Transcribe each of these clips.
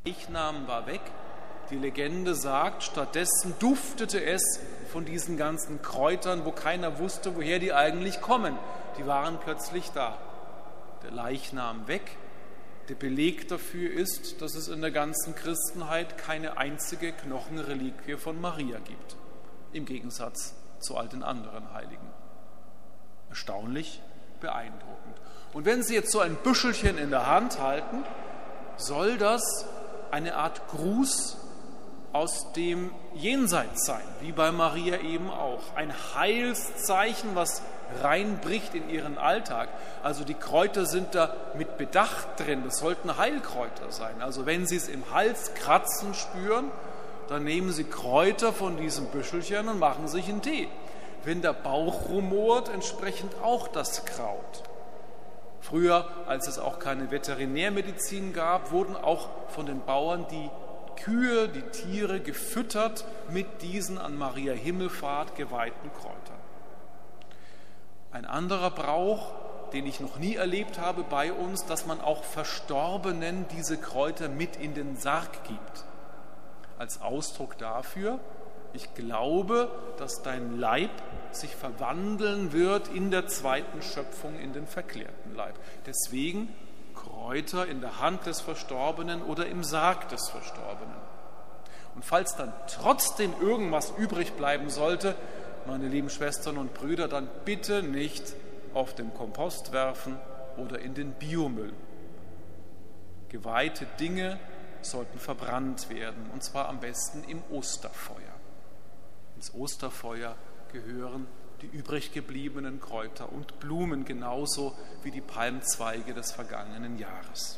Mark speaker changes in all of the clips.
Speaker 1: Leichnam war weg. Die Legende sagt, stattdessen duftete es von diesen ganzen Kräutern, wo keiner wusste, woher die eigentlich kommen. Die waren plötzlich da. Der Leichnam weg. Der Beleg dafür ist, dass es in der ganzen Christenheit keine einzige Knochenreliquie von Maria gibt. Im Gegensatz zu all den anderen Heiligen. Erstaunlich, beeindruckend. Und wenn Sie jetzt so ein Büschelchen in der Hand halten, soll das eine Art Gruß aus dem Jenseits sein, wie bei Maria eben auch. Ein Heilszeichen, was reinbricht in ihren Alltag. Also die Kräuter sind da mit Bedacht drin, das sollten Heilkräuter sein. Also wenn Sie es im Hals kratzen spüren, dann nehmen Sie Kräuter von diesem Büschelchen und machen sich einen Tee. Wenn der Bauch rumort, entsprechend auch das Kraut. Früher, als es auch keine Veterinärmedizin gab, wurden auch von den Bauern die Kühe, die Tiere gefüttert mit diesen an Maria Himmelfahrt geweihten Kräutern. Ein anderer Brauch, den ich noch nie erlebt habe bei uns, dass man auch Verstorbenen diese Kräuter mit in den Sarg gibt. Als Ausdruck dafür, ich glaube, dass dein Leib sich verwandeln wird in der zweiten Schöpfung in den verklärten Leib. Deswegen Kräuter in der Hand des Verstorbenen oder im Sarg des Verstorbenen. Und falls dann trotzdem irgendwas übrig bleiben sollte, meine lieben Schwestern und Brüder, dann bitte nicht auf den Kompost werfen oder in den Biomüll. Geweihte Dinge sollten verbrannt werden, und zwar am besten im Osterfeuer. Ins Osterfeuer gehören die übrig gebliebenen Kräuter und Blumen, genauso wie die Palmzweige des vergangenen Jahres.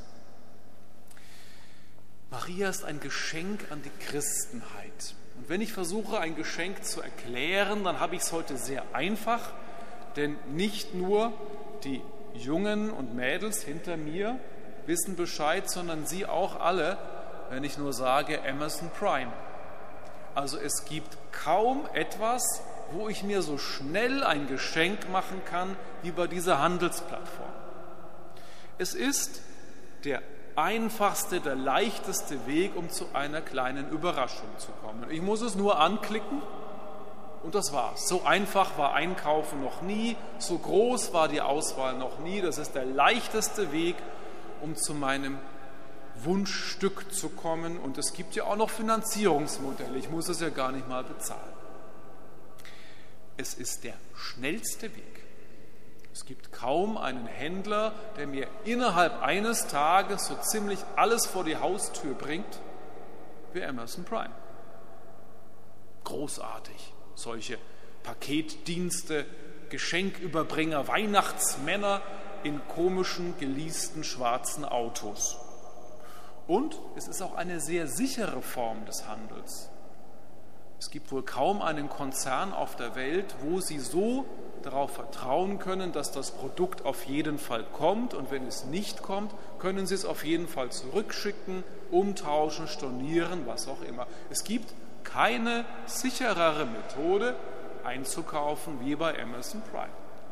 Speaker 1: Maria ist ein Geschenk an die Christenheit. Und wenn ich versuche, ein Geschenk zu erklären, dann habe ich es heute sehr einfach, denn nicht nur die Jungen und Mädels hinter mir wissen Bescheid, sondern Sie auch alle, wenn ich nur sage Amazon Prime. Also es gibt kaum etwas, wo ich mir so schnell ein Geschenk machen kann, wie bei dieser Handelsplattform. Es ist der einfachste, der leichteste Weg, um zu einer kleinen Überraschung zu kommen. Ich muss es nur anklicken und das war's. So einfach war Einkaufen noch nie, so groß war die Auswahl noch nie. Das ist der leichteste Weg, um zu meinem Wunschstück zu kommen. Und es gibt ja auch noch Finanzierungsmodelle. Ich muss es ja gar nicht mal bezahlen. Es ist der schnellste Weg. Es gibt kaum einen Händler, der mir innerhalb eines Tages so ziemlich alles vor die Haustür bringt wie Amazon Prime. Großartig, solche Paketdienste, Geschenküberbringer, Weihnachtsmänner in komischen, geleasten schwarzen Autos. Und es ist auch eine sehr sichere Form des Handels. Es gibt wohl kaum einen Konzern auf der Welt, wo Sie so darauf vertrauen können, dass das Produkt auf jeden Fall kommt, und wenn es nicht kommt, können Sie es auf jeden Fall zurückschicken, umtauschen, stornieren, was auch immer. Es gibt keine sicherere Methode einzukaufen wie bei Amazon Prime.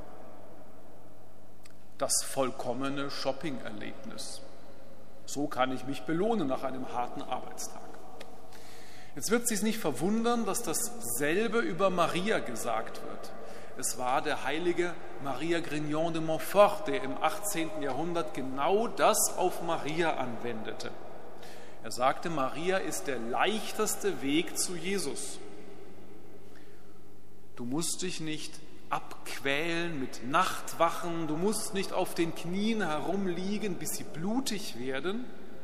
Speaker 1: Das vollkommene Shopping-Erlebnis. So kann ich mich belohnen nach einem harten Arbeitstag. Jetzt wird es Sie nicht verwundern, dass dasselbe über Maria gesagt wird. Es war der heilige Maria Grignon de Montfort, der im 18. Jahrhundert genau das auf Maria anwendete. Er sagte, Maria ist der leichteste Weg zu Jesus. Du musst dich nicht abquälen mit Nachtwachen, du musst nicht auf den Knien herumliegen, bis sie blutig werden.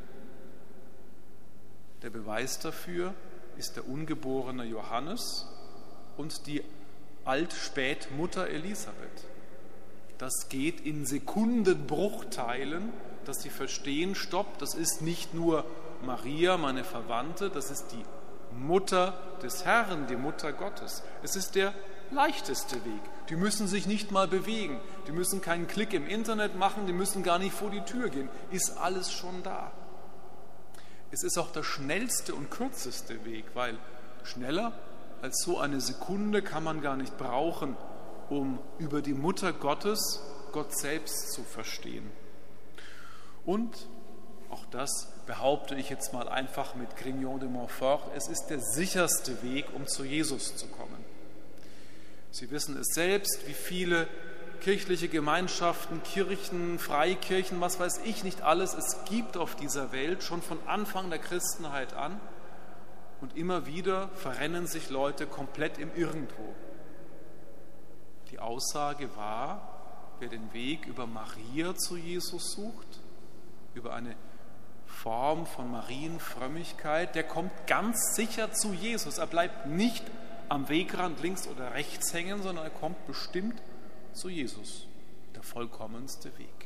Speaker 1: Der Beweis dafür ist der ungeborene Johannes und die Alt-Spät-Mutter Elisabeth. Das geht in Sekundenbruchteilen, dass Sie verstehen, stopp, das ist nicht nur Maria, meine Verwandte, das ist die Mutter des Herrn, die Mutter Gottes. Es ist der leichteste Weg. Die müssen sich nicht mal bewegen, die müssen keinen Klick im Internet machen, die müssen gar nicht vor die Tür gehen. Ist alles schon da. Es ist auch der schnellste und kürzeste Weg, weil schneller als so eine Sekunde kann man gar nicht brauchen, um über die Mutter Gottes Gott selbst zu verstehen. Und auch das behaupte ich jetzt mal einfach mit Grignon de Montfort, es ist der sicherste Weg, um zu Jesus zu kommen. Sie wissen es selbst, wie viele kirchliche Gemeinschaften, Kirchen, Freikirchen, was weiß ich nicht alles es gibt auf dieser Welt, schon von Anfang der Christenheit an. Und immer wieder verrennen sich Leute komplett im Irgendwo. Die Aussage war, wer den Weg über Maria zu Jesus sucht, über eine Form von Marienfrömmigkeit, der kommt ganz sicher zu Jesus. Er bleibt nicht am Wegrand links oder rechts hängen, sondern er kommt bestimmt zu Jesus, der vollkommenste Weg.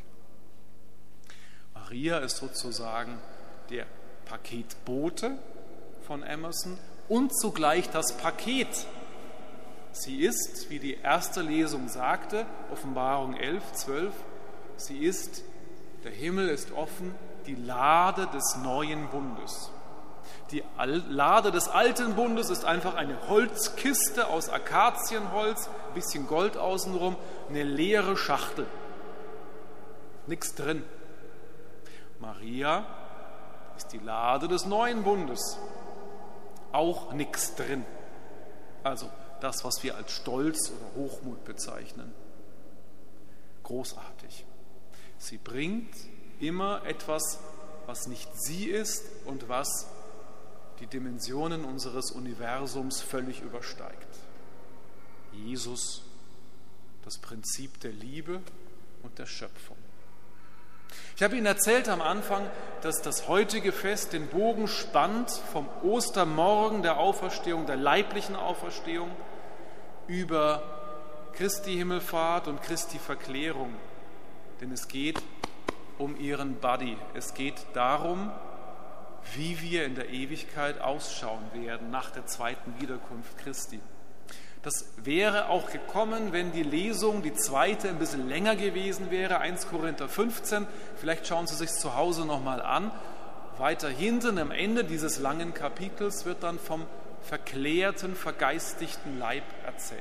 Speaker 1: Maria ist sozusagen der Paketbote von Emerson und zugleich das Paket. Sie ist, wie die erste Lesung sagte, Offenbarung 11:12, sie ist, der Himmel ist offen, die Lade des neuen Bundes. Die Lade des alten Bundes ist einfach eine Holzkiste aus Akazienholz, ein bisschen Gold außenrum, eine leere Schachtel. Nichts drin. Maria ist die Lade des neuen Bundes. Auch nichts drin. Also das, was wir als Stolz oder Hochmut bezeichnen. Großartig. Sie bringt immer etwas, was nicht sie ist und was die Dimensionen unseres Universums völlig übersteigt. Jesus, das Prinzip der Liebe und der Schöpfung. Ich habe Ihnen erzählt am Anfang, dass das heutige Fest den Bogen spannt vom Ostermorgen der Auferstehung, der leiblichen Auferstehung, über Christi Himmelfahrt und Christi Verklärung. Denn es geht um ihren Body. Es geht darum, wie wir in der Ewigkeit ausschauen werden nach der zweiten Wiederkunft Christi. Das wäre auch gekommen, wenn die Lesung, die zweite, ein bisschen länger gewesen wäre, 1 Korinther 15. Vielleicht schauen Sie sich zu Hause nochmal an. Weiter hinten, am Ende dieses langen Kapitels, wird dann vom verklärten, vergeistigten Leib erzählt.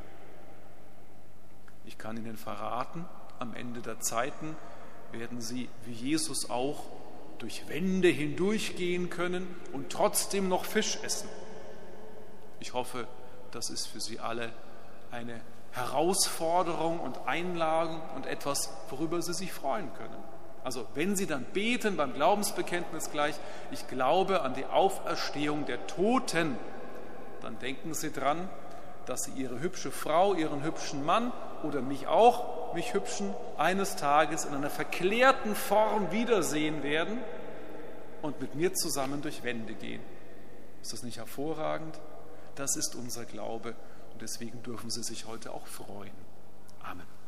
Speaker 1: Ich kann Ihnen verraten, am Ende der Zeiten werden Sie, wie Jesus auch, durch Wände hindurchgehen können und trotzdem noch Fisch essen. Ich hoffe, das ist für Sie alle eine Herausforderung und Einladung und etwas, worüber Sie sich freuen können. Also wenn Sie dann beten beim Glaubensbekenntnis gleich, ich glaube an die Auferstehung der Toten, dann denken Sie dran, dass Sie Ihre hübsche Frau, Ihren hübschen Mann oder mich auch, mich hübschen, eines Tages in einer verklärten Form wiedersehen werden und mit mir zusammen durch Wände gehen. Ist das nicht hervorragend? Das ist unser Glaube und deswegen dürfen Sie sich heute auch freuen. Amen.